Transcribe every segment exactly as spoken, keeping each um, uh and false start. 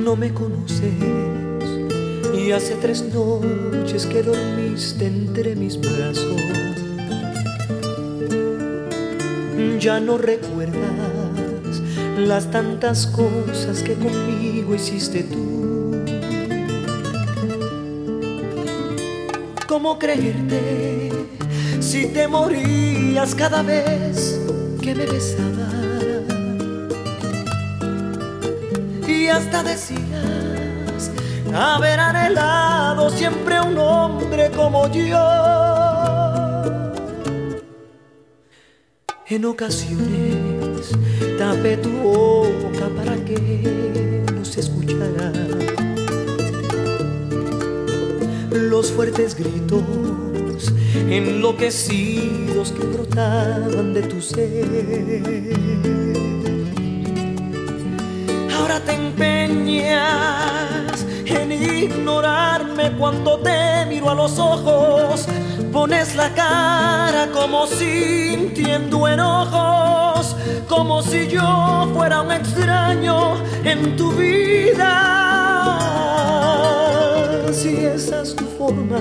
No me conoces y hace tres noches que dormiste entre mis brazos. Ya no recuerdas las tantas cosas que conmigo hiciste tú. ¿Cómo creerte si te morías cada vez que me besabas? Y hasta decías haber anhelado siempre un hombre como yo. En ocasiones tapé tu boca para que no se escuchara los fuertes gritos enloquecidos que brotaban de tu ser. Ahora te empeñas en ignorarme cuando te miro a los ojos. Pones la cara como sintiendo enojos, como si yo fuera un extraño en tu vida. Si esa es tu forma,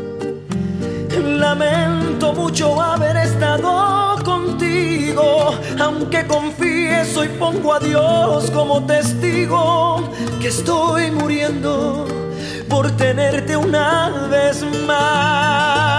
lamento mucho haber estado contigo, aunque confieso y pongo a Dios como testigo que estoy muriendo por tenerte una vez más.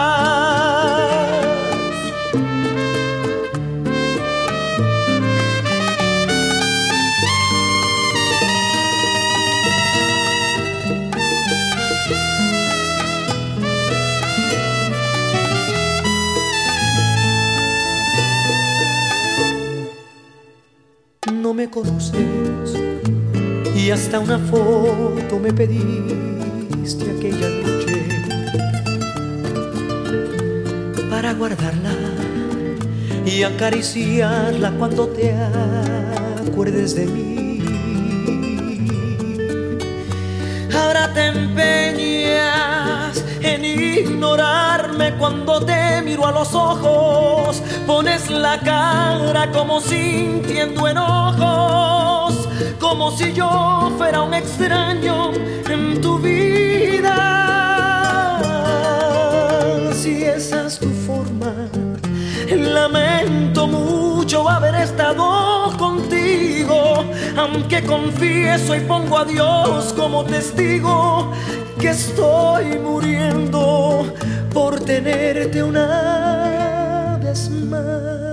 No me conoces y hasta una foto me pediste aquella noche para guardarla y acariciarla cuando te acuerdes de mí. Ahora te empeñas en ignorarme cuando te miro a los ojos. Pones la cara como sintiendo enojos, como si yo fuera un extraño en tu vida. Si esa es tu forma, lamento mucho haber estado contigo, aunque confieso y pongo a Dios como testigo que estoy muriendo por tenerte una vez más.